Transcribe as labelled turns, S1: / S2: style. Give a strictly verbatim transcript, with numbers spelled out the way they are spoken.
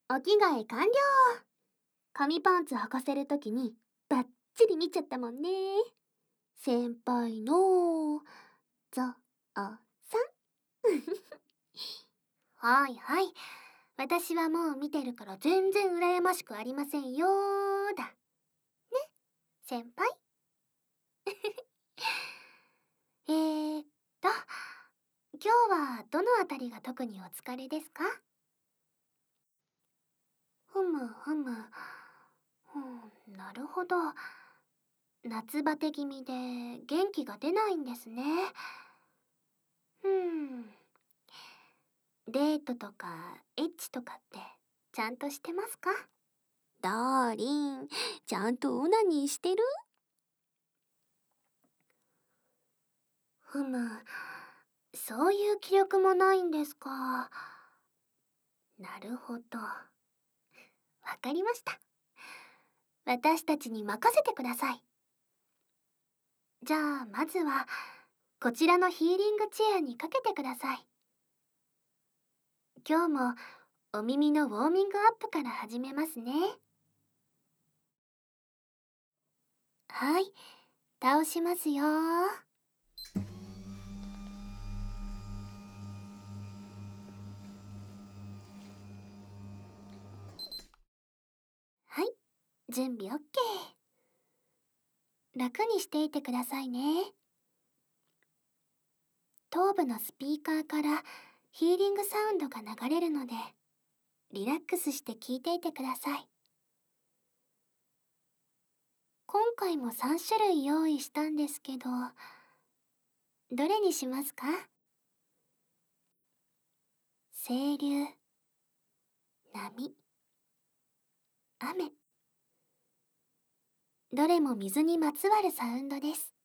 S1: お着替え完了。紙パンツ履かせるときにバッチリ見ちゃったもんね。先輩のゾウさん。はいはい。私はもう見てるから全然羨ましくありませんよーだ。ね、先輩。えーっと、今日はどのあたりが特にお疲れですか？ふむふむ。うん、なるほど。夏バテ気味で元気が出ないんですね。うん。デートとかエッチとかってちゃんとしてますか？ダーリン、ちゃんとオナニーしてる？ふむ、そういう記録もないんですか。なるほど。わかりました。私たちに任せてください。じゃあまずはこちらのヒーリングチェアにかけてください。今日もお耳のウォーミングアップから始めますね。はい、倒しますよ。はい、準備 オーケー。楽にしていてくださいね。頭部のスピーカーからヒーリングサウンドが流れるので、リラックスして聞いていてください。今回もさん種類用意したんですけど、どれにしますか？清流、波、雨。どれも水にまつわるサウンドです。